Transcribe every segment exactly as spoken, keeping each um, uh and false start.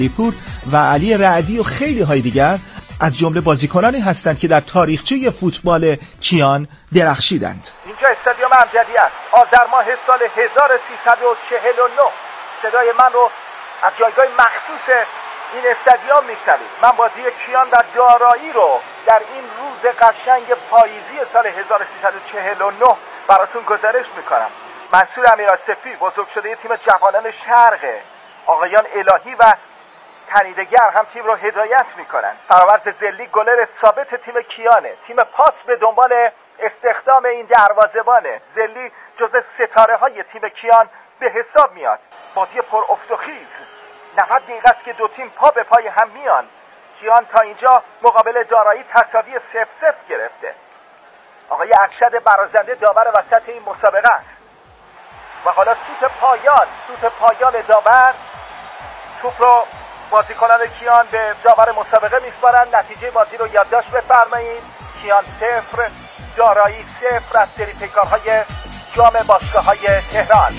پور و علی رعدی و خیلی های دیگر از جمله بازیکنانی هستند که در تاریخچه فوتبال کیان درخشیدند. اینجا استادیوم امجدی است. آذر ماه سال هزار و سیصد و چهل و نه. صدای من رو از جایگاه مخصوص این استادیوم میشنوید. من بازی کیان و دارایی رو در این روز قشنگ پاییزی سال هزار و سیصد و چهل و نه براتون گزارش میکنم. منصور امیرآصفی بزرگ شده تیم جوانان شرق، آقایان الهی و تنیدگر هم تیم رو هدایت میکنن. فرامرز زلی گلر ثابت تیم کیانه. تیم پاس به دنبال استخدام این دروازه‌بانه. زلی جزو ستاره های تیم کیان به حساب میاد. بازی پر افت و خیز. نود دقیقه است که دو تیم پا به پای هم میان. کیان تا اینجا مقابل دارایی تساوی صفر صفر گرفته. آقای ارشد برازنده داور وسط این مسابقه است. و حالا سوت پایان، سوت پایان داور. توپ رو بازیکنان کیان به داور مسابقه میسپارن. نتیجه بازی رو یادداشت بفرمایید. کیان صفر، دارایی صفر از سری پیکارهای جام باشگاه‌های تهران.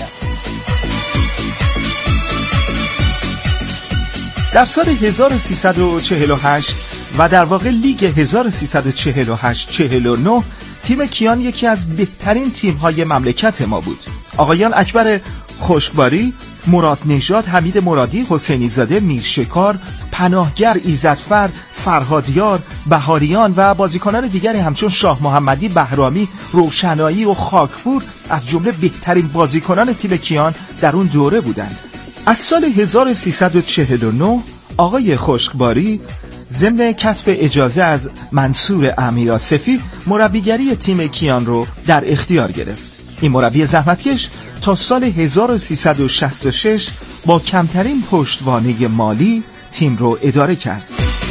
در سال هزار و سیصد و چهل و هشت و در واقع لیگ هزار و سیصد و چهل و هشت چهل و نه تیم کیان یکی از بهترین تیم‌های مملکت ما بود. آقایان اکبر خشکباری، مراد نژاد، حمید مرادی، حسینی زاده، میرشکار، پناهگر، ایزدفر، فرهادیار، بهاریان و بازیکنان دیگری همچون شاه محمدی، بهرامی، روشنایی و خاکپور از جمله بهترین بازیکنان تیم کیان در اون دوره بودند. از سال هزار و سیصد و چهل و نه آقای خشکباری ضمن کسب اجازه از منصور امیرآصفی مربیگری تیم کیان رو در اختیار گرفت. این مربی زحمتکش تا سال هزار و سیصد و شصت و شش با کمترین پشتوانه مالی تیم رو اداره کرد.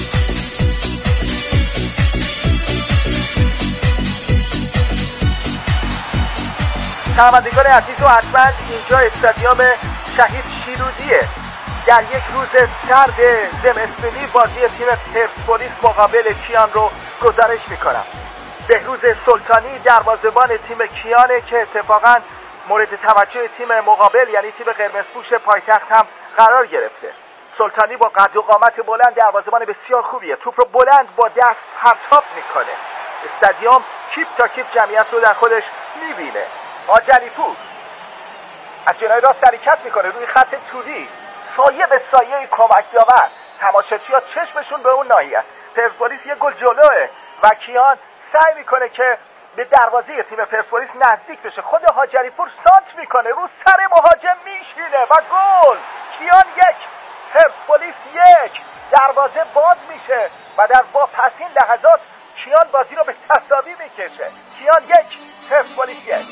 شنوندگان عزیز و ارجمند، اینجا استادیوم شهید شیروزیه. در یک روز سرد زمستونی بازی تیم پرسپولیس مقابل کیان رو گزارش میکنم. بهروز سلطانی دروازه‌بان تیم کیانه که اتفاقاً مورد توجه تیم مقابل یعنی تیم قرمزپوش پایتخت هم قرار گرفته. سلطانی با قد و قامت بلند دروازه‌بان بسیار خوبیه. توپ رو بلند با دست پرتاب میکنه. استادیوم کیپ تا کیپ جمعیت رو در خودش میبینه. آجلی پور از جناح راست حرکت میکنه روی خط توری، سایه به سایه کمک داور. تماشاچی‌ها چشمشون به اون ناحیه است. پرسپولیس یه گل جلوه و کیان سعی میکنه که به دروازه تیم پرسپولیس نزدیک بشه. خود هاجری پور سانت میکنه، رو سر مهاجم میشینه و گل. کیان یک، پرسپولیس یک. دروازه باز میشه و در واپس این لحظات کیان بازی رو به تساوی میکشه. کیان یک، پرسپولیس یک.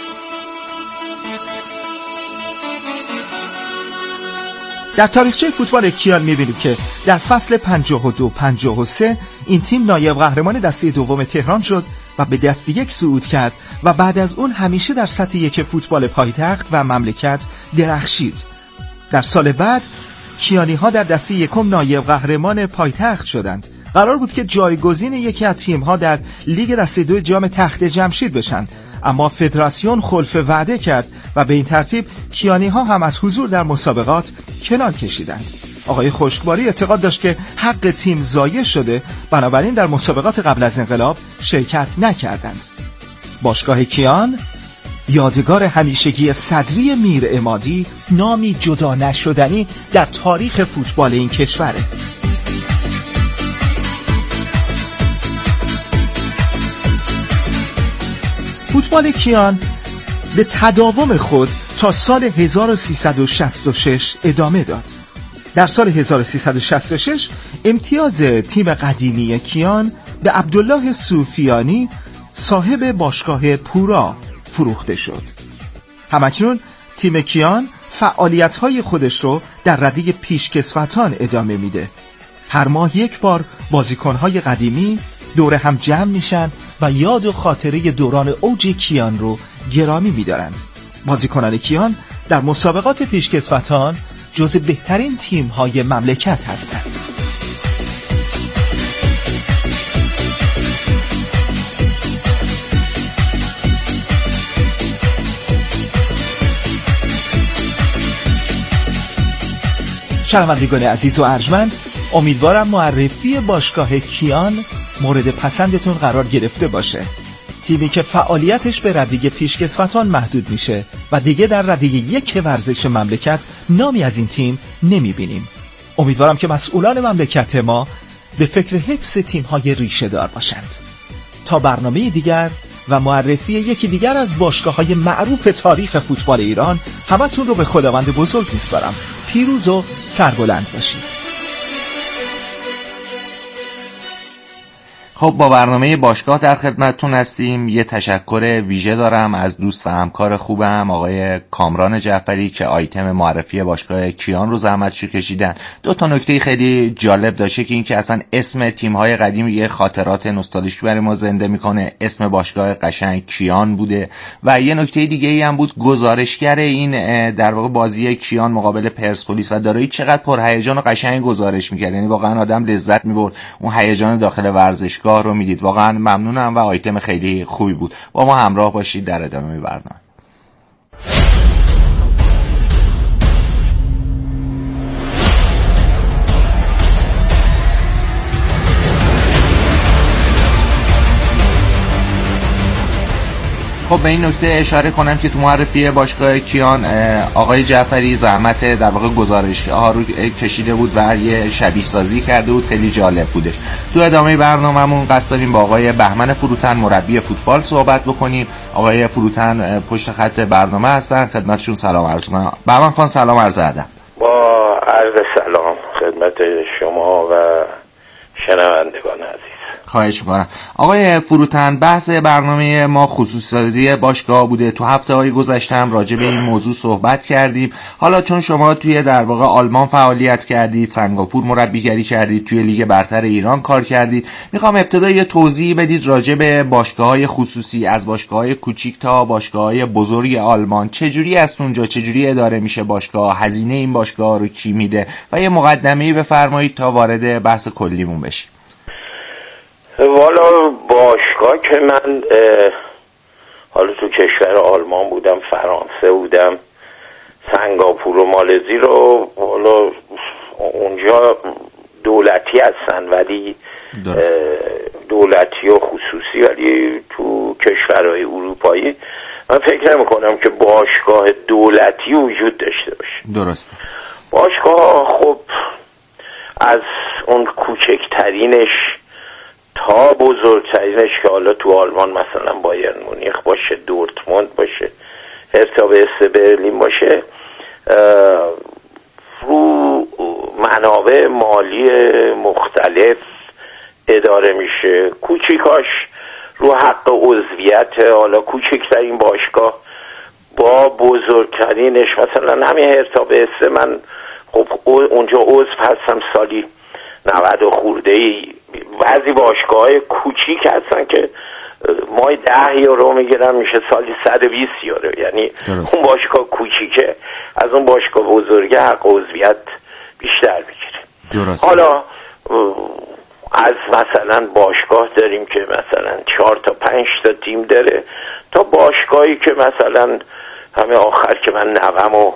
در تاریخچه فوتبال کیان می‌بینیم که در فصل پنجاه و دو پنجاه و سه این تیم نایب قهرمان دسته دوم تهران شد و به دسته یک صعود کرد و بعد از اون همیشه در سطح یک فوتبال پایتخت و مملکت درخشید. در سال بعد کیانی‌ها در دسته یکم نایب قهرمان پایتخت شدند. قرار بود که جایگزین یکی از تیم‌ها در لیگ دسته دو جام تخت جمشید بشن، اما فدراسیون خلف وعده کرد و به این ترتیب کیانی‌ها هم از حضور در مسابقات کنار کشیدند. آقای خشکباری اعتقاد داشت که حق تیم ضایع شده، بنابراین در مسابقات قبل از انقلاب شرکت نکردند. باشگاه کیان یادگار همیشگی صدری میر عمادی، نامی جدا نشدنی در تاریخ فوتبال این کشوره. فوتبال کیان به تداوم خود تا سال هزار و سیصد و شصت و شش ادامه داد. در سال هزار و سیصد و شصت و شش امتیاز تیم قدیمی کیان به عبدالله صوفیانی صاحب باشگاه پورا فروخته شد. همکنون تیم کیان فعالیت‌های خودش رو در رده پیشکسوتان ادامه میده. هر ماه یک بار بازیکن‌های قدیمی دور هم جمع میشن و یاد و خاطره دوران اوج کیان رو گرامی می‌دارند. بازیکنان کیان در مسابقات پیشکسوتان جز بهترین تیم‌های مملکت هستند. شنوندگان عزیز و ارجمند، امیدوارم معرفی باشگاه کیان مورد پسندتون قرار گرفته باشه. تیمی که فعالیتش به ردیگ پیشکسوتان محدود میشه و دیگه در ردیگ یک ورزش مملکت نامی از این تیم نمیبینیم. امیدوارم که مسئولان مملکت ما به فکر حفظ تیم‌های ریشه دار باشند. تا برنامه دیگر و معرفی یکی دیگر از باشگاه‌های معروف تاریخ فوتبال ایران، همتون رو به خداوند بزرگ میسپارم. پیروز و سربلند باشید. خب با برنامه باشگاه در خدمتتون هستیم. یه تشکر ویژه دارم از دوست و همکار خوبم آقای کامران جعفری که آیتم معرفی باشگاه کیان رو زحمتشو کشیدن. دو تا نکته خیلی جالب داشته که این که اصلا اسم تیم‌های قدیم یه خاطرات نوستالژیک برای ما زنده میکنه. اسم باشگاه قشنگ کیان بوده و یه نکته دیگه ای هم بود، گزارشگر این در واقع بازی کیان مقابل پرسپولیس و دارایی چقدر پرهیجان و قشنگ گزارش میکرد. یعنی واقعا آدم لذت میبرد اون هیجان داخل ورزشگاه رو میدید. واقعا ممنونم و آیتم خیلی خوبی بود. با ما همراه باشید در ادامه برنامه. خب به این نکته اشاره کنم که تو معرفی باشگاه کیان آقای جعفری زحمت در واقع گزارش ها رو کشیده بود و یه شبیه سازی کرده بود، خیلی جالب بودش. تو ادامه برنامه‌مون قصد داریم با آقای بهمن فروتن مربی فوتبال صحبت بکنیم. آقای فروتن پشت خط برنامه هستن، خدمتشون سلام عرض کنم. بهمن خان سلام عرض ادب. با عرض سلام خدمت شما و شنوندگان عزیز. خواهش می‌کنم. آقای فروتن، بحث برنامه ما خصوصی باشگاه بوده. تو هفته‌های گذشته هم راجع به این موضوع صحبت کردیم. حالا چون شما توی در واقع آلمان فعالیت کردید، سنگاپور مربیگری کردید، توی لیگ برتر ایران کار کردید، میخوام ابتدا یه توضیح بدید راجع به باشگاه‌های خصوصی، از باشگاه‌های کوچیک تا باشگاه‌های بزرگ آلمان. چجوری از اونجا چجوری اداره میشه باشگاه؟ هزینه این باشگاه رو کی میده؟ و یه مقدمه‌ای بفرمایید تا وارد بحث کلیمون بشیم. والا باشگاه که من حالا تو کشور آلمان بودم، فرانسه بودم، سنگاپور و مالزی رو، حالا اونجا دولتی هستن ولی دولتی و خصوصی، ولی تو کشورهای اروپایی من فکر نمی کنم که باشگاه دولتی وجود داشته باشه. درسته. باشگاه خب از اون کوچکترینش تا بزرگترینش که حالا تو آلمان مثلا بایرن مونیخ باشه، دورتموند باشه، هرتا به اس برلین باشه، رو منابع مالی مختلف اداره میشه. کوچیکاش رو حق عضویت، حالا کوچکترین باشگاه با بزرگترینش مثلا همین هرتا به اس، من خب اونجا عضو هستم سالی نود و خورده ای. بعضی باشگاه های کوچیک هستن که مای ده یورو میگیرن، میشه سالی صد و بیست یورو. یعنی درست. اون باشگاه کوچیکه از اون باشگاه بزرگه حق عضویت بیشتر میگیره. درست. حالا از مثلا باشگاه داریم که مثلا چهار تا پنج تا تیم داره، تا باشگاهی که مثلا همه آخر که من نوامو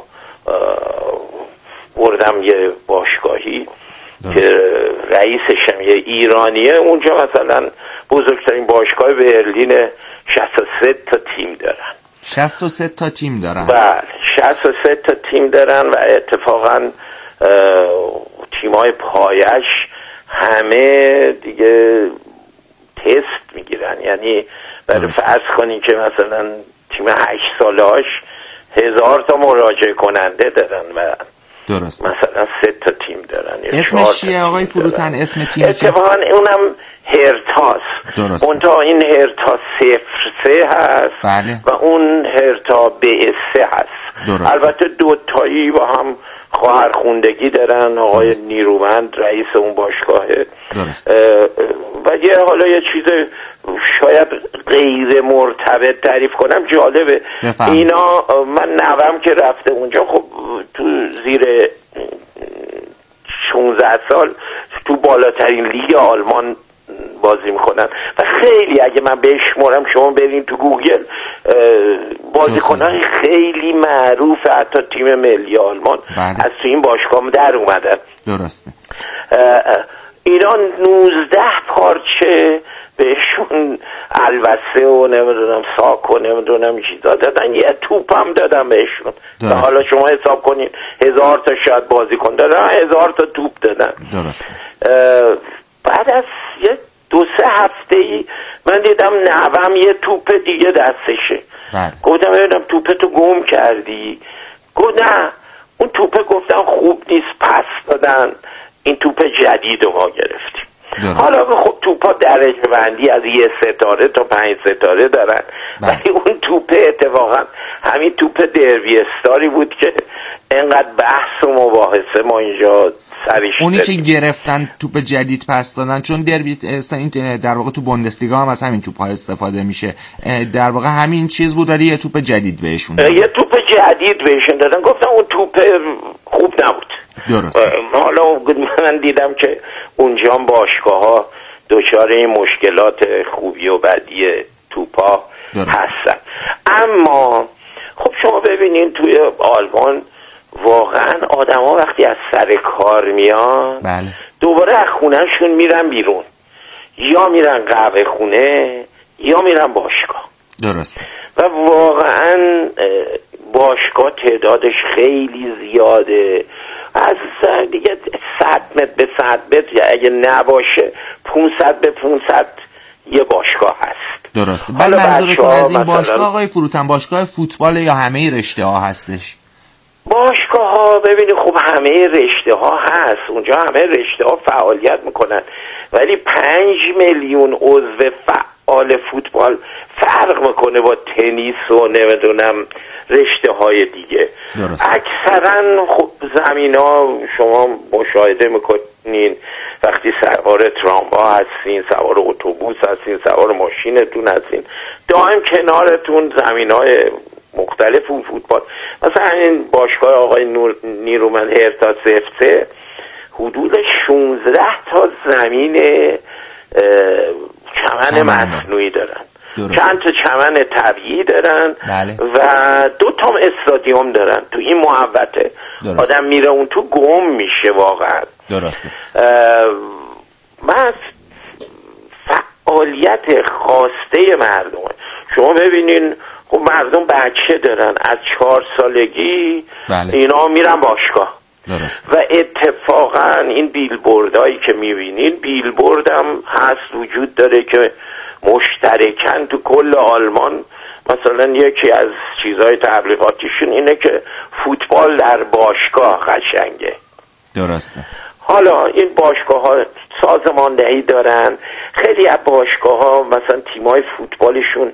بردم یه باشگاهی درست. که رئیسش هم یه ایرانیه، اونجا مثلا بزرگترین باشگاه برلین شصت و سه تا تیم دارن. شصت و سه تا تیم دارن. بله شصت و سه تا تیم دارن و اتفاقا تیمای پایش همه دیگه تست میگیرن. یعنی برای فرض کنی که مثلا تیم هشت ساله هاش هزار تا مراجعه کننده دارن و درست. مثلا سه تا تیم دارن. اسمش چیه آقای فروتن؟ اسم تیم اتفاقا اونم هرتاس. درست. اون تا این هرتا صفر سه هست. بله. و اون هرتا به سه هست. درست. البته دو تایی با هم خواهرخوندگی دارن. آقای درست. نیرومند رئیس اون باشگاهه. درست. و یه حالا یه چیز شاید غیر مرتبط تعریف کنم جالبه. بفهم. اینا من نوام که رفته اونجا، خب تو زیر شانزده سال تو بالاترین لیگ آلمان بازی میکنن و خیلی اگه من بشمارم، شما برین تو گوگل بازیکنان خیلی معروف حتی تیم ملی آلمان بله. از تو این باشگاه در اومدن. درسته. ایران نوزده پارچه بهشون الوسه و نمیدونم ساک و نمیدونم چیزا دادن، یه توپ هم دادن بهشون. حالا شما حساب کنین هزار تا شاید بازیکن دادن، هزار تا توپ دادن. درسته. بعد از یه دو سه هفته ای من دیدم نوام یه توپ دیگه دستشه. بله. گفتم ببینم توپتو گم کردی؟ گفت نه اون توپه گفتم خوب نیست پس دادن، این توپ جدید رو ما گرفتیم. درست. حالا خب توپا درجه بندی از یه ستاره تا پنج ستاره دارن، ولی اون توپ اتفاقا همین توپ دربی استاری بود که انقدر بحث و مباحثه ما اینجا سرش اونی که گرفتن توپ جدید پس دادن، چون دربی این در واقع تو بوندسلیگا هم از همین توپ ها استفاده میشه، در واقع همین چیز بود ولی یه توپ جدید بهشون دادن. یه توپ جدید بهشون دادن، گفتم اون توپ خوب نبود. درست. حالا من دیدم که اونجا باشگاه ها دچار این مشکلات خوبی و بدی توپا هستن. اما خب شما ببینین توی آلمان واقعا آدم ها وقتی از سر کار میان بله. دوباره از خونهشون میرن بیرون، یا میرن قهوه خونه یا میرن باشگاه. درسته. و واقعا باشگاه تعدادش خیلی زیاده، از دیگه صد متر به صد متر اگه نباشه پونصد به پونصد یه باشگاه هست. درسته. بله منظورتون از این باشگاه آقای فروتن باشگاه فوتبال یا همه رشته ها هستش؟ باشگاه ها ببینید خب همه رشته ها هست، اونجا همه رشته ها فعالیت میکنن، ولی پنج میلیون عضو فعال فوتبال فرق میکنه با تنیس و نمیدونم رشته های دیگه. اکثرا خب زمین ها شما مشاهده میکنین وقتی سوار تراموا هستین، سوار اتوبوس هستین، سوار ماشینتون هستین، دائم کنارتون زمین های مختلف اون فوتبال. مثلا این باشگاه آقای نور نیرومند هرتا سفته حدود شانزده تا زمین چمن مصنوعی دارن. درست. چند تا چمن طبیعی دارن. بله. و دو تا استادیوم دارن تو این محوطه. آدم میره اون تو گم میشه واقعا. درسته. من فعالیت خواسته مردم شما ببینین خب مردم بچه دارن از چهار سالگی بله. اینا میرن باشگاه. درست. و اتفاقا این بیلبوردهایی که میبینین بیلبورد هم هست وجود داره که مشترکن تو کل آلمان. مثلا یکی از چیزهای تبلیغاتیشون اینه که فوتبال در باشگاه قشنگه. درسته. حالا این باشگاه ها سازماندهی دارن، خیلی از باشگاه ها مثلا تیمای فوتبالشون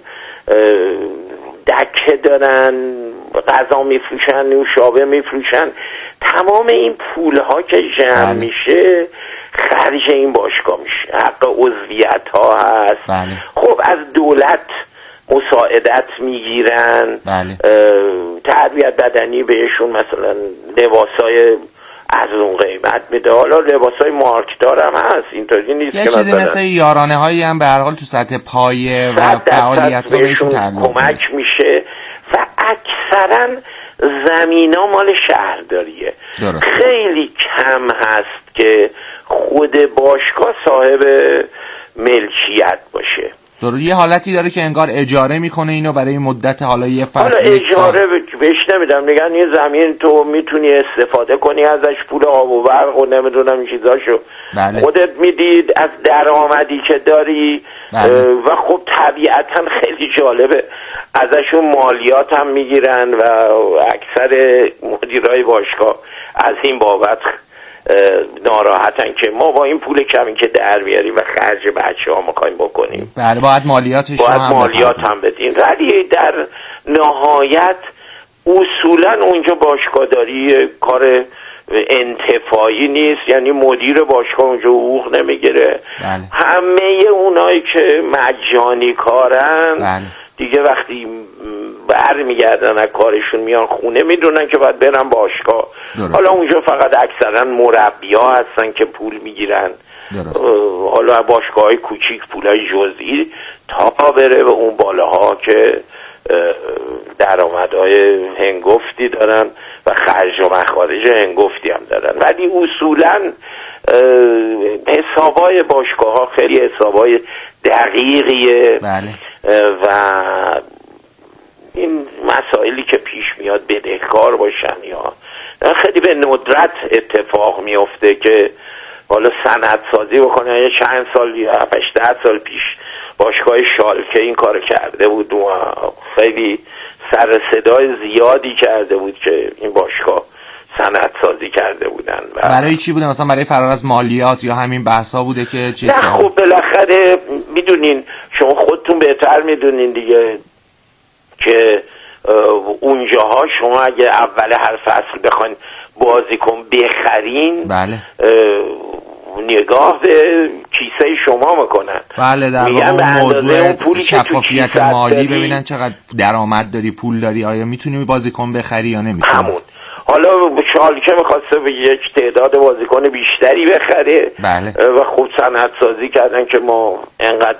دکه دارن، غذا میفروشن، نوشابه میفروشن، تمام این پول ها که جمع بله. میشه خرج این باشگاه میشه، حق عضویت ها هست. بله. خب از دولت مساعدت میگیرن. بله. تربیت بدنی بهشون مثلا لباسای از اون قیمت میده. حالا لباسای مارکدار هم هست، اینطوری نیست یه که چیزی مثل یارانه هایی هم به هر حال تو سطح پایه و فعالیت ها بهشون کمک میشه. و اکثرا زمینا مال شهرداریه. درست. خیلی کم هست که خود باشگاه صاحب ملکیت باشه. درست. یه حالتی داره که انگار اجاره میکنه اینو برای مدت حالا یه فصل. حالا اجاره بهش نمیدم، میگن یه زمین تو میتونی استفاده کنی ازش، پول آب و برق و نمیدونم چیزاشو بله. خودت میدید از درآمدی که داری. بله. و خب طبیعتا خیلی جالبه ازشون مالیات هم میگیرن و اکثر مدیرای باشگاه از این بابت ناراحتن که ما با این پول کمی که در میاریم و خرج بچه ها میخوایم بکنیم بله باید مالیاتش باید هم مالیات هم بدین. ولی در نهایت اصولا اونجا باشگاه داری کار انتفاعی نیست، یعنی مدیر باشگاه اونجا حقوق نمیگیره. بله. همه اونایی که مجانی کارن بله. دیگه وقتی بر میگردن از کارشون میان خونه میدونن که باید برن باشگاه. درست. حالا اونجا فقط اکثرا مربی ها هستن که پول میگیرن. حالا باشگاه های کوچیک پولای جزئی تا بره به اون بالاها که درآمدهای هنگفتی دارن و خرج و مخارج هنگفتی هم دارن، ولی اصولا حسابای باشگاه ها خیلی حسابای دقیقیه. بله. و این مسائلی که پیش میاد بدهکار باشن یا خیلی به ندرت اتفاق میفته که حالا صنعت سازی بکنه. یه چند سال یا هفت ده سال پیش باشگاه شالکه این کار کرده بود و خیلی سر صدای زیادی کرده بود که این باشگاه صنعت سازی کرده بودن. و برای چی بوده؟ مثلا برای فرار از مالیات یا همین بحثا بوده که چیز؟ نه خب بالاخره میدونین، شما خودتون بهتر میدونین دیگه که اونجاها شما اگه اول هر فصل بخواین بازیکن بخرین، بله، نگاه به کیسه شما میکنن. بله، در واقع اون موضوع شفافیت مالی ببینن چقدر درآمد داری، پول داری، آیا میتونی بازیکن بخری یا نمیتونی. همون حالا شالکه میخواسته به یک تعداد بازیکن بیشتری بخره. بله. و خوب صنعت سازی کردن که ما انقدر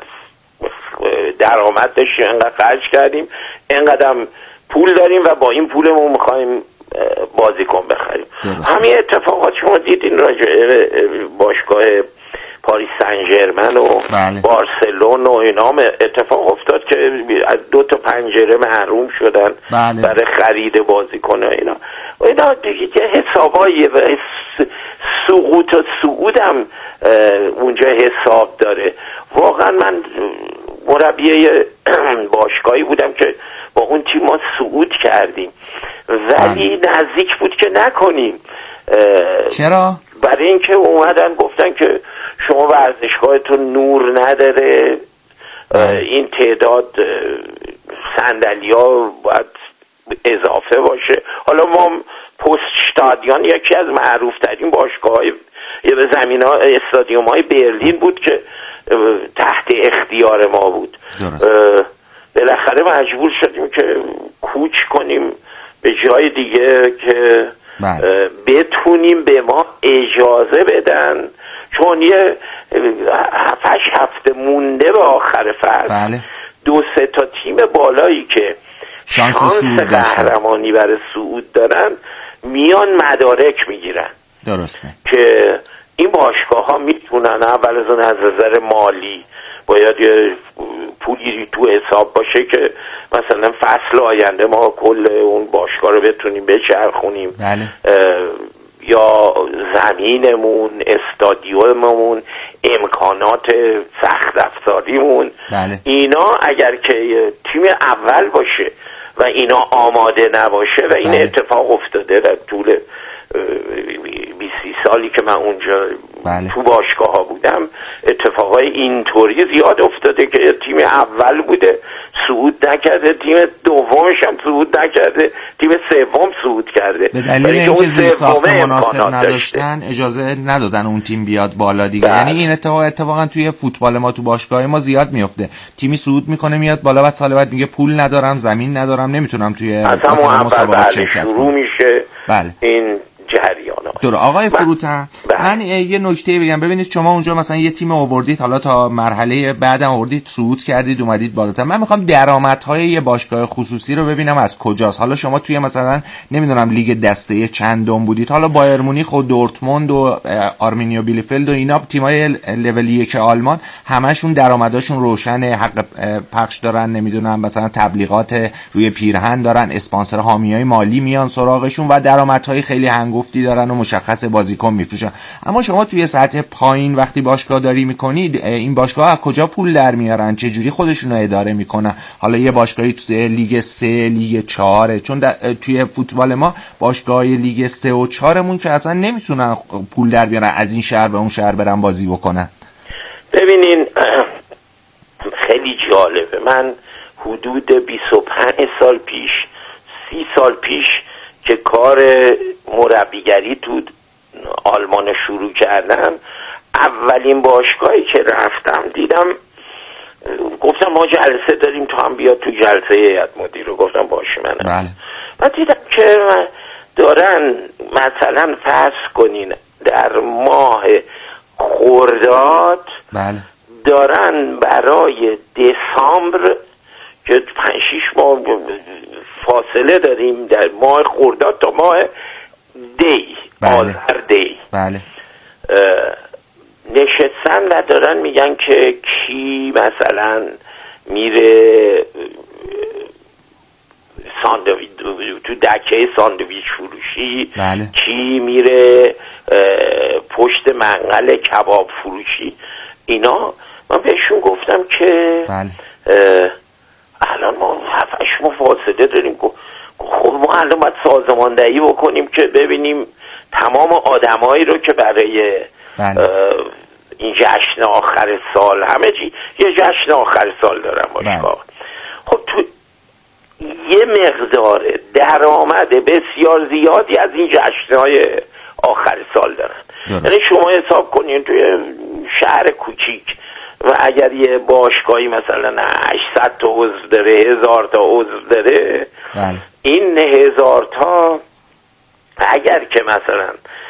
درآمد داشتیم، انقدر خرج کردیم، انقدر پول داریم و با این پولمون میخوایم بازیکن بخریم. همین اتفاقات شما دیدین راجع باشگاه پاریس سن ژرمن و بله. بارسلون و اینا اتفاق افتاد که از دو تا پنجره محروم شدن. بله. برای خرید بازیکن و اینا و اینا دیگه حسابایی و سقوط و صعود هم اونجا حساب داره. واقعا من مربی باشگاهی بودم که با اون تیم ما صعود کردیم، ولی نزدیک بود که نکنیم. چرا؟ برای اینکه اومدن گفتن که شما ورزشگاهتون نور نداره، این تعداد صندلی‌ها باید اضافه باشه. حالا ما پست استادیون یکی از معروف ترین باشگاه‌های زمین‌ها استادیوم‌های برلین بود که تحت اختیار ما بود. بالاخره مجبور شدیم که کوچ کنیم به جای دیگه که بله. بتونیم به ما اجازه بدن، چون یه هفتش هفته مونده به آخر فصل. بله. دو سه تا تیم بالایی که شانس, شانس قهرمانی برای صعود دارن میان مدارک میگیرن. درسته که این باشگاه ها میتونن اول از اون از نظر مالی باید یه پولی تو حساب باشه که مثلا فصل آینده ما کل اون باشگاه رو بتونیم بچرخونیم. بله. یا زمینمون، استادیوممون، امکانات سخت افزاریمون. بله. اینا اگر که تیم اول باشه و اینا آماده نباشه و این بله. اتفاق افتاده در طول بیست سالی که من اونجا بله. تو باشگاه ها بودم، اتفاقای اینطوری زیاد افتاده که تیم اول بوده صعود نکرده، تیم دومش هم صعود نکرده، تیم سوم صعود کرده. به دلیل اینکه زیرساخت مناسب نداشتن اجازه ندادن اون تیم بیاد بالا دیگه. بله. یعنی این اتفاق اتفاقا توی فوتبال ما تو باشگاه ما زیاد میفته، تیمی صعود میکنه میاد بالا، بعد سال بعد میگه پول ندارم، زمین ندارم، نمیتونم توی مثلا مسابقات شرکت کنم. شروع میشه بله. این جریانات. درست. آقای فروتن من یه نکته بگم، ببینید شما اونجا مثلا یه تیم آوردید، حالا تا مرحله بعدم آوردید، صعود کردید، اومدید بالاتر. من میخوام درآمدهای یه باشگاه خصوصی رو ببینم از کجاست. حالا شما توی مثلا نمیدونم لیگ دسته چندم بودید، حالا بایر مونیخ و دورتموند و آرمینیا بیلفلد و اینا تیمای لول یک آلمان همشون درآمداشون روشنه، حق پخش دارن، نمیدونم مثلا تبلیغات روی پیرهن دارن، اسپانسر حامیای مالی میان سراغشون و درآمدهای خیلی هنگفتی دارن و مشخص بازیکن میفروشن. اما شما توی سطح پایین وقتی باشگاه داری میکنید، این باشگاه از کجا پول در میارن؟ چه جوری خودشون رو اداره میکنن؟ حالا یه باشگاهی توی لیگ سه، لیگ چهاره، چون توی فوتبال ما باشگاه لیگ سه و چهارمون که اصلا نمیتونن پول در بیارن از این شهر به اون شهر برن بازی بکنن. ببینین خیلی جالبه، من حدود بیست و پنج سال پیش، سی سال پیش که کار مربیگری تو آلمان شروع کردم، اولین باشگاهی که رفتم دیدم، گفتم ما جلسه داریم تو هم بیا تو جلسه هیئت مدیره رو. گفتم باشه منم. بله. و دیدم که دارن مثلا فرض کنین در ماه خرداد بله. دارن برای دسامبر که پنج شیش ماه فاصله داریم در ماه خرداد تا ماه دی بله. آذر دی بله. نشستن و دارن میگن که کی مثلا میره ساندویچ تو دکه ساندویچ فروشی، بله. کی میره پشت منقل کباب فروشی. اینا من بهشون گفتم که بله. الان ما هفت هشت ماه فاصله داریم، خب ما الان باید سازماندهی بکنیم که ببینیم تمام آدمایی رو که برای بله. این جشن آخر سال، همه چی یه جشن آخر سال دارن باشگاه، خب تو یه مقدار درآمد بسیار زیادی از این جشن‌های آخر سال دارن. یعنی شما حساب کنین توی شهر کوچیک و اگر یه باشگاهی مثلا هشتصد تا عضو داره، هزار تا عضو داره، بله. این هزار تا اگر که مثلا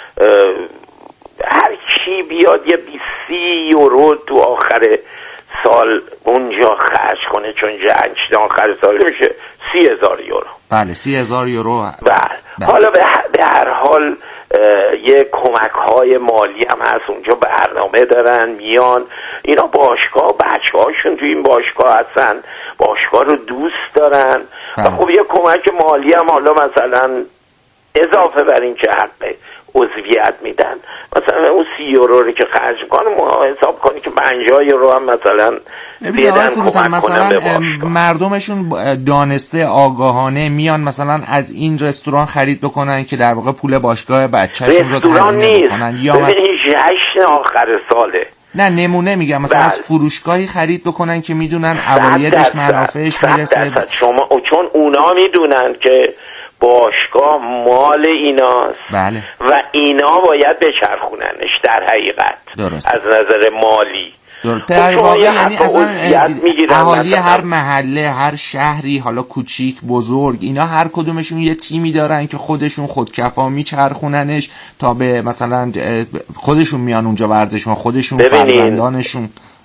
هر کی بیاد یه بیست یورو تو آخر سال اونجا خرج کنه، چون جشن آخر سال میشه سی هزار یورو. بله سی هزار یورو. بله. بله. حالا به هر حال یه کمک های مالی هم هست اونجا، برنامه دارن میان اینا باشگاه، بچه هاشون تو این باشگاه هستن، باشگاه رو دوست دارن. بله. و خب یه کمک مالی هم حالا مثلا اضافه بر این که حق عضویت میدن، مثلا اون سی یورو رو که خرج کنه ما حساب کنی که پنجاه یورو هم مثلا بدن کمک مثلا مردمشون دانسته آگاهانه میان مثلا از این رستوران خرید بکنن که در واقع پول باشگاه بچه‌شون رو هزینه بکنن، یا مثلا جشن آخر ساله. نه نمونه میگم مثلا بل. از فروشگاهی خرید بکنن که میدونن اوایدش منافعش میرسه، شما چون اونا میدونن که باشگاه مال ایناست. بله. و اینا باید بچرخوننش در حقیقت درست. از نظر مالی در واقع یعنی اصلا اهالی هر محله، هر شهری، حالا کوچیک بزرگ، اینا هر کدومشون یه تیمی دارن که خودشون خودکفا میچرخوننش تا به مثلا خودشون میان اونجا ورزش و خودشون فرزندانشون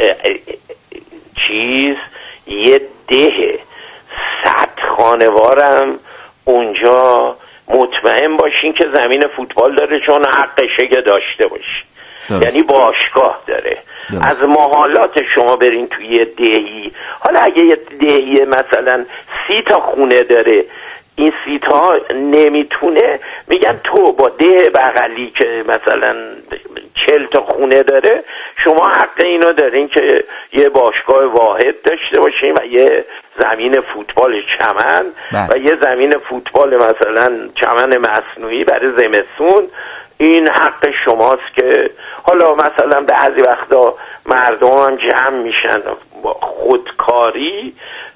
چیز یه ده صد خانوارم اونجا مطمئن باشین که زمین فوتبال داره، چون حقشه که داشته باشه. درست. یعنی باشگاه داره. درست. از محالات شما برین توی یه دهی، حالا اگه یه دهی مثلا سی تا خونه داره، این سی تا نمیتونه، میگن تو با ده بغلی که مثلا چل تا خونه داره شما حق اینو دارین که یه باشگاه واحد داشته باشین و یه زمین فوتبال چمن بله. و یه زمین فوتبال مثلا چمن مصنوعی برای زمستون. این حق شماست که حالا مثلا بعضی وقتا مردم هم جمع میشن با خودکاری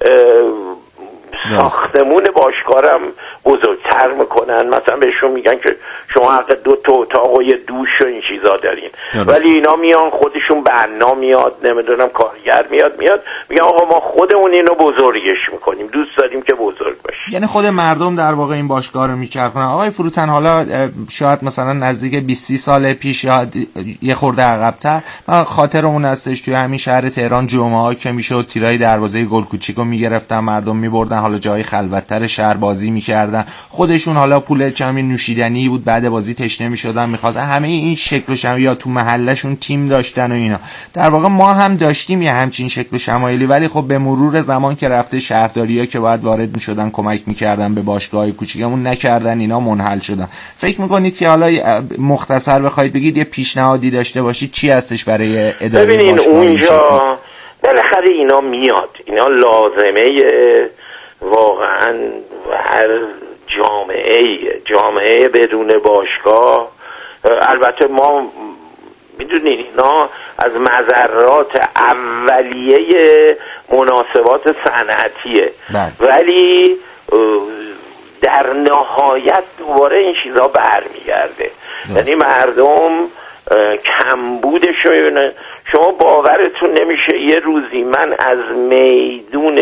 ساختمون باشکارم بزرگتر میکنن، مثلا بهشون میگن که شما حق دو تا اتاق و یه دوش و این چیزا دارین. درست. ولی اینا میان خودشون بنا میاد، نمیدونم کارگر میاد میاد میگن آقا ما خودمون اینو بزرگش میکنیم، دوست داریم که بزرگ باشه. یعنی خود مردم در واقع این باشگاه رو میچرخونن. آقای فروتن، حالا شاید مثلا نزدیک بیست سال پیش یا یه خورده عقب‌تر من خاطرمون هستش توی همین شهر تهران جمعه‌ها که میشد تیرای دروازه گل کوچیکو میگرفتن، مردم میبردن حالا جای خلوت‌تر شهر بازی میکردن، خودشون حالا پول کمی نوشیدنی بود، بعد بازی تشنه میشدن میخواستن، همه این شکل و شمایل یا تو محلشون تیم داشتن و اینا. در واقع ما هم داشتیم یه همچین شکل و شمایلی، ولی خب به مرور زمان که رفته شهرداری‌ها که باید وارد میشدن کمک میکردن به باشگاه کوچیکمون نکردن، اینا منحل شدن. فکر میکنید که حالا مختصر بخواید بگید یه پیشنهادی داشته باشید چی هستش برای اداره ببینین اونجا بالاخره اینا میاد، اینا لازمه واقعا هر جامعه جامعه بدون باشگاه. البته ما میدونین اینا از مضرات اولیه مناسبات صنعتیه، ولی در نهایت دوباره این چیزا برمیگرده. یعنی مردم کمبودشو میبینه. شما باورتون نمیشه یه روزی من از میدون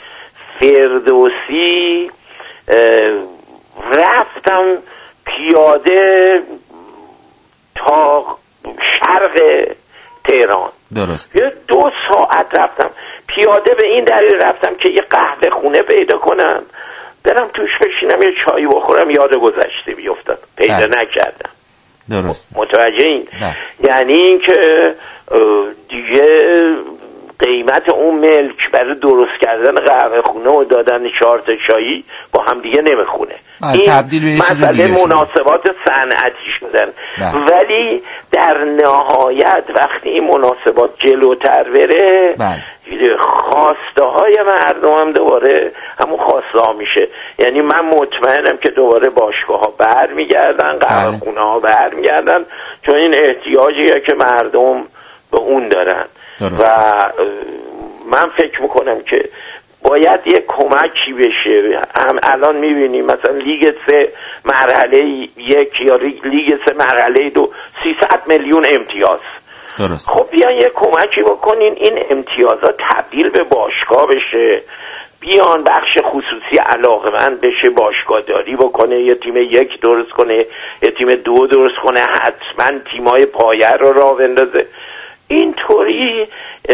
فردوسی رفتم پیاده تا شرق تهران. درست. یه دو ساعت رفتم پیاده، به این دلیل رفتم که یه قهوه خونه پیدا کنم برم توش بشینم یه چایی بخورم، یاد گذشته بیفتم، پیدا بله. نکردم. درست. متوجه این بله. یعنی این که دیگه قیمت اون ملک برای درست کردن قهوه خونه و دادن چهار تا چایی با هم دیگه نمیخونه. این مسئله مناسبات صنعتی شدن. بله. ولی در نهایت وقتی این مناسبات جلوتر بره بله. خواسته های مردم هم دوباره همون خواسته ها میشه. یعنی من مطمئنم که دوباره باشگاه ها بر میگردن، قهوه خونه ها بر میگردن، چون این احتیاجیه که مردم به اون دارن. درست. و من فکر میکنم که باید یک کمکی بشه. هم الان میبینیم مثلا لیگ سه مرحله یک یا لیگ سه مرحله دو سیصد میلیون امتیاز. درست. خب بیان یک کمکی بکنین این امتیازات تبدیل به باشگاه بشه، بیان بخش خصوصی علاقمند بشه باشگاه داری بکنه، یه تیم یک درست کنه، یه تیم دو درست کنه، حتما تیمای پایه رو راه بندازه. اینطوری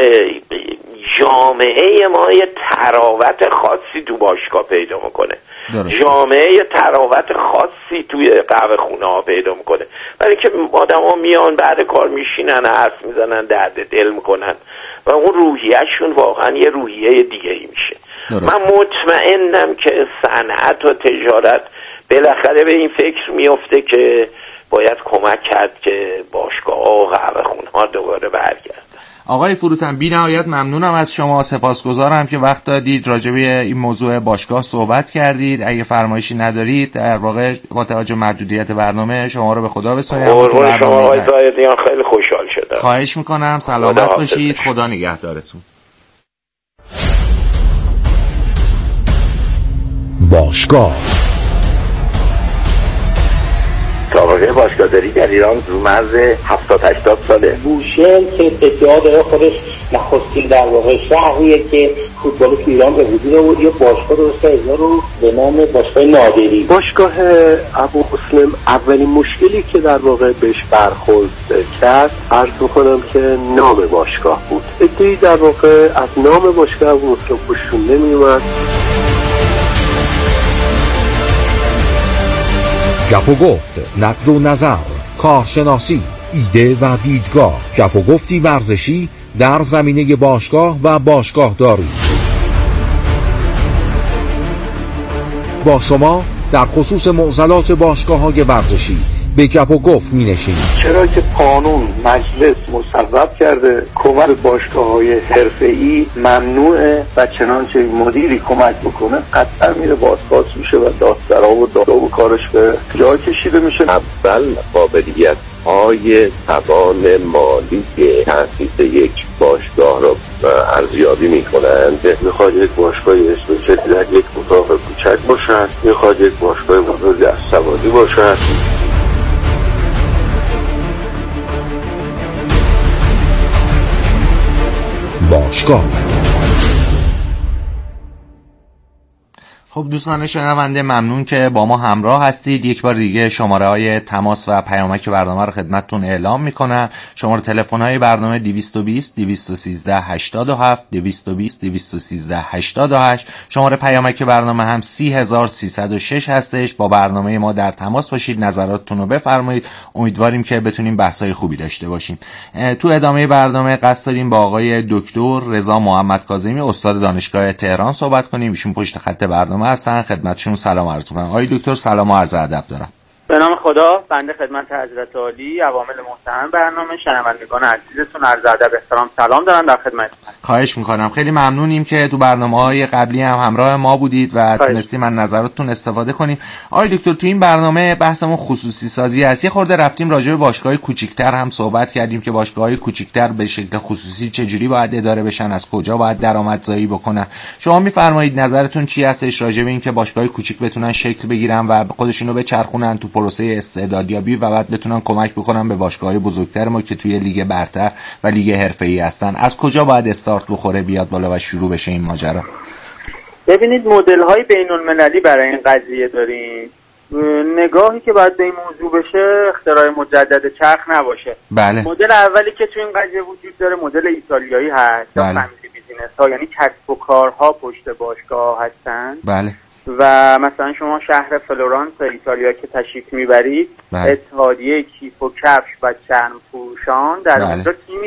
جامعه ما یه تراوت خاصی تو باشگاه پیدا میکنه. درسته. جامعه یه تراوت خاصی توی قهوه خونه ها پیدا میکنه، برای که آدم ها میان بعد کار میشینن حرف میزنن درد دل میکنن و اون روحیهشون واقعا یه روحیه دیگه ای میشه. درسته. من مطمئنم که صنعت و تجارت بالاخره به این فکر میفته که باید کمک کرد که باشگاه ها و قهوه خونه ها دوباره برگردن. آقای فروتن بی نهایت ممنونم از شما، سپاسگزارم که وقت دادید راجع به این موضوع باشگاه صحبت کردید. اگه فرمایشی ندارید در واقع با توجه محدودیت برنامه شما رو به خدا بسپارم. قربون شما آقای زاهدیان، خیلی خوشحال شدم. خواهش میکنم، سلامت باشید، خدا نگهدارتون. باشگاه سابقه باشگاهداری در ایران رو مرز هفتاد هشتاد ساله. بوشهر که ادعا داره خودش نخستین در واقع شهریه که فوتبال تو ایران به وجود آورد، یه باشگاه درست کرده رو به نام باشگاه نادری. باشگاه ابومسلم اولین مشکلی که در واقع بهش برخورد کرد عرض میکنم که نام باشگاه بود. ادعایی در واقع از نام باشگاه ابومسلم خوششون نمیومد. گپ و گفت، نقد و نظر، کارشناسی، ایده و دیدگاه. گپ و گفتی ورزشی در زمینه باشگاه و باشگاه داری. با شما در خصوص معضلات باشگاه‌های ورزشی به گپ و گفت می نشینیم. چرا که قانون مجلس مصوب کرده کمک باشگاه‌های حرفه‌ای ممنوعه و چنانچه مدیری کمک بکنه قطعا میره بازخواست میشه و دادسرا و دادا و کارش به جای کشیده میشه. اول قابلیت های توان مالی که تأسیس یک باشگاه را ارزیابی میکنند. میخواد یک باشگاه اسپیشال در یک اتاق کوچک باشد، میخواد یک باشگاه بزرگ از سواری باشد. باشگاه. خب دوستان شنونده، ممنون که با ما همراه هستید. یک بار دیگه شماره های تماس و پیامک برنامه رو خدمتتون اعلام میکنم. شماره تلفن های برنامه دویست و بیست دویست و سیزده هشتاد و هفت دویست و بیست دویست و سیزده هشتاد و هشت. شماره پیامک برنامه هم سی هزار و سیصد و شش هستش. با برنامه ما در تماس باشید، نظراتتون رو بفرمایید. امیدواریم که بتونیم بحث‌های خوبی داشته باشیم. تو ادامه برنامه قصد داریم با آقای دکتر رضا محمد کاظمی استاد دانشگاه تهران صحبت کنیم. ایشون پشت خط برنامه هستن. خدمتشون سلام عرض می‌کنم. آقای دکتر سلام و عرض ادب دارم. به نام خدا، بنده خدمت حضرت عالی، عوامل محترم برنامه، شنوندگان عزیزتون عرض ادب احترام سلام دارم در خدمتتون. خواهش می‌کنم. خیلی ممنونیم که تو برنامه‌های قبلی هم همراه ما بودید و تونستیم از نظراتتون استفاده کنیم. آقای دکتر تو این برنامه بحثمون خصوصی سازی است. یه خورده رفتیم راجع به باشگاه‌های کوچیک‌تر هم صحبت کردیم که باشگاه‌های کوچیک‌تر به شکل خصوصی چجوری باید اداره بشن، از کجا باید درآمدزایی بکنن. شما می‌فرمایید نظرتون چی هستش راجع به این که باشگاه‌های کوچیک بتونن شکل بگیرن و خودشونو بچرخونن تو پروسه استعدادیابی و بعد بتونن کمک بکنن به باشگاه‌های بزرگتر ما که توی لیگ برتر و لیگ حرفه‌ای هستن. از کجا باید استارت بخوره بیاد بالا و شروع بشه این ماجرا؟ ببینید مدل‌های بین‌المللی برای این قضیه داریم. نگاهی که باید به این موضوع بشه اختراع مجدد چرخ نباشه. بله. مدل اولی که تو این قضیه وجود داره مدل ایتالیایی هست. بله. فامیلی بیزینس ها، یعنی کسب و کارها پشت باشگاه هستن. بله. و مثلا شما شهر فلورانس ایتالیا که تشریف میبرید، بله. اتحادیه کیف و کفش و چرم فروشان در بله. اونجا تیمی